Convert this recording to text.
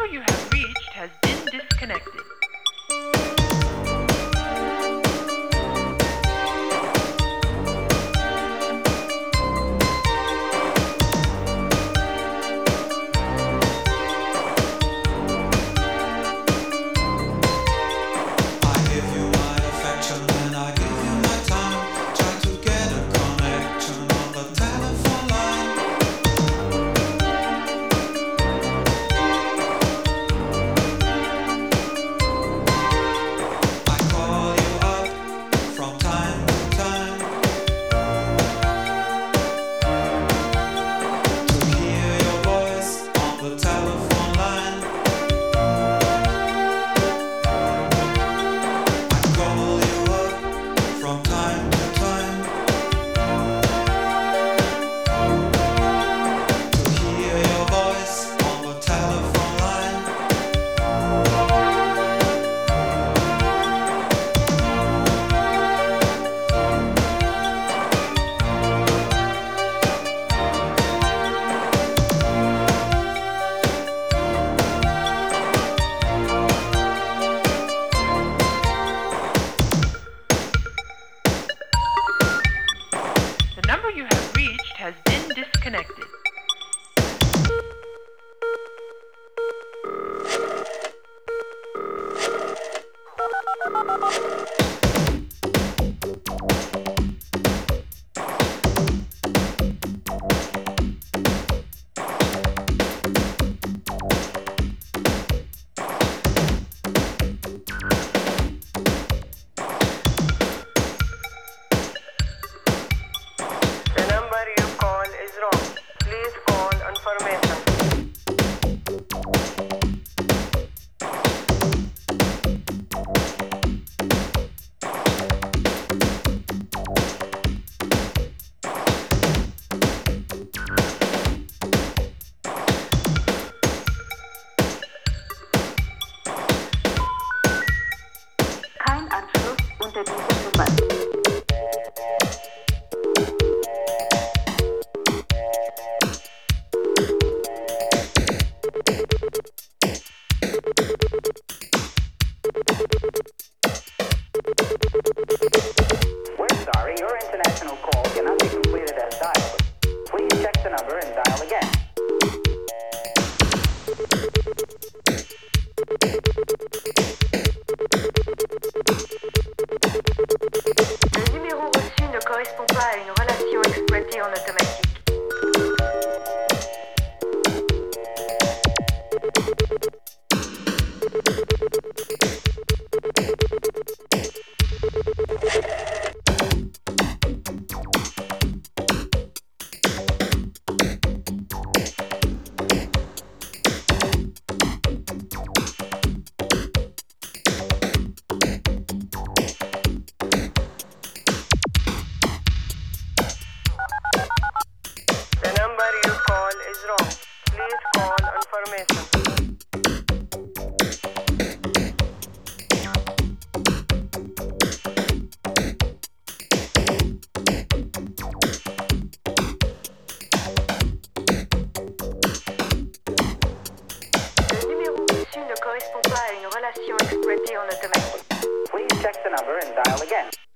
you have reached has been disconnected. The number you have reached has been disconnected. The number you call is wrong. Please call information. Kein Anschluss unter dieser Nummer. We're sorry, your international call cannot be completed as dialed. Please check the number and dial again. Le numéro reçu ne correspond pas à une relation exploitée en automatique. The number you call is wrong. Please call information. Le numéro reçu ne correspond pas à une relation exploitée en automatique. Please check the number and dial again.